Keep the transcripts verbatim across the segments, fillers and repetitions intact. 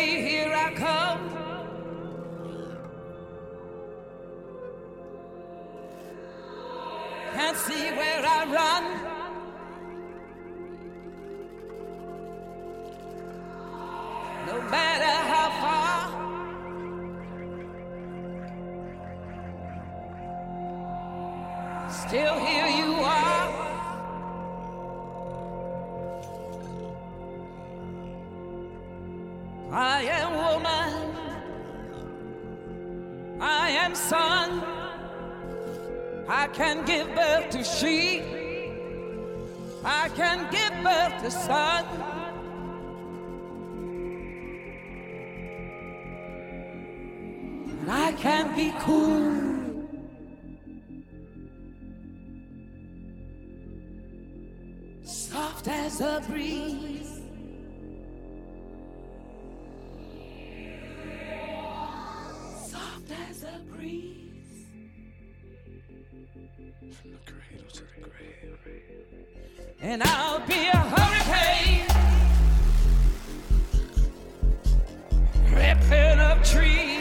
here I come. Can't see where I run. No matter how far. Still here you are. I am woman, I am son, I can give birth to sheep, I can give birth to son. And I can be cool. Soft as a breeze. Soft as a breeze. From the cradle to the grave. And I'll be a hurricane, ripping up trees.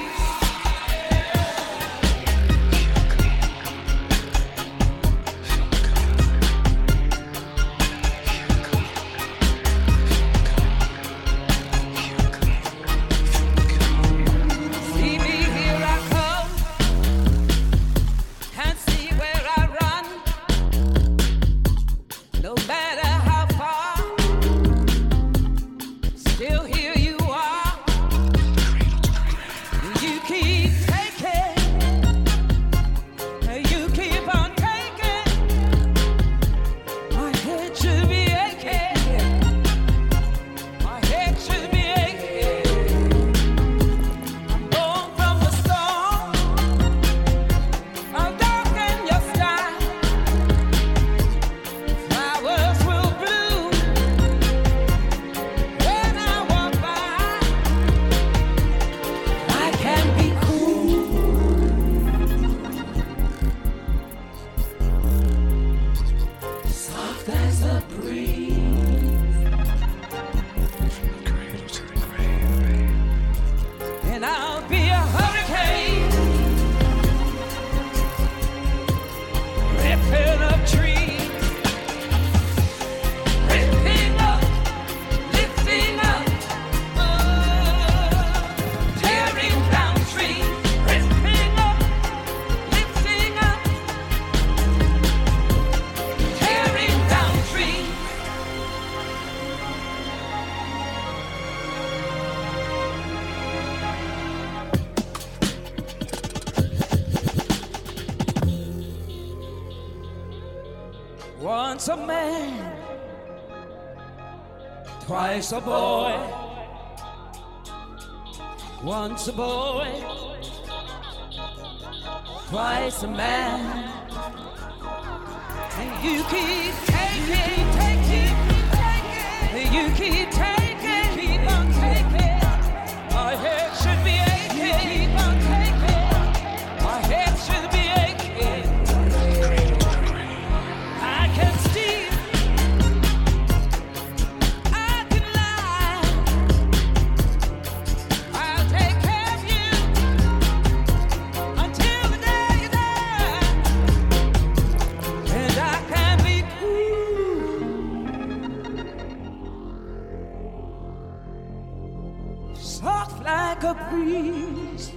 Once a man, twice a boy, once a boy, twice a man, and you keep taking, taking, taking, you keep taking, keep on taking. My head should be aching, keep on taking. My head should be aching. I can steal, I can lie, I'll take care of you until the day you die. And I can be cool, soft like a breeze.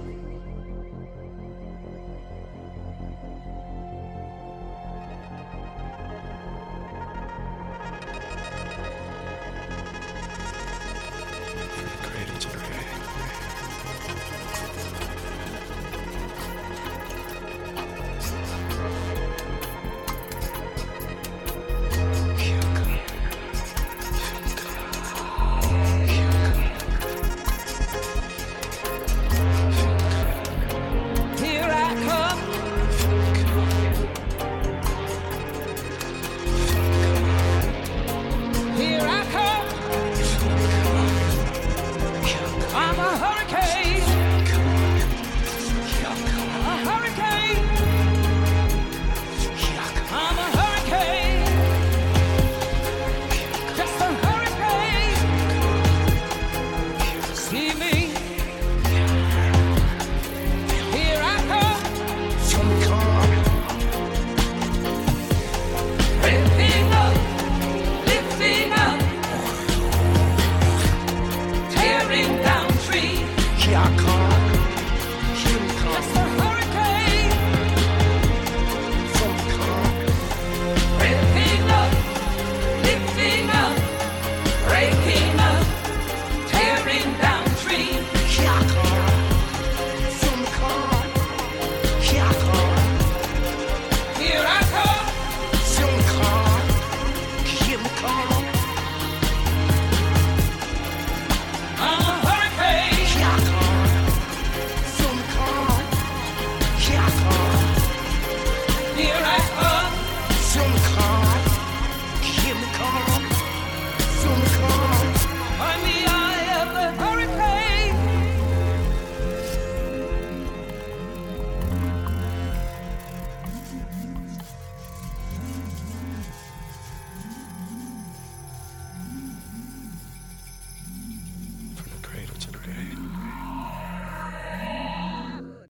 See me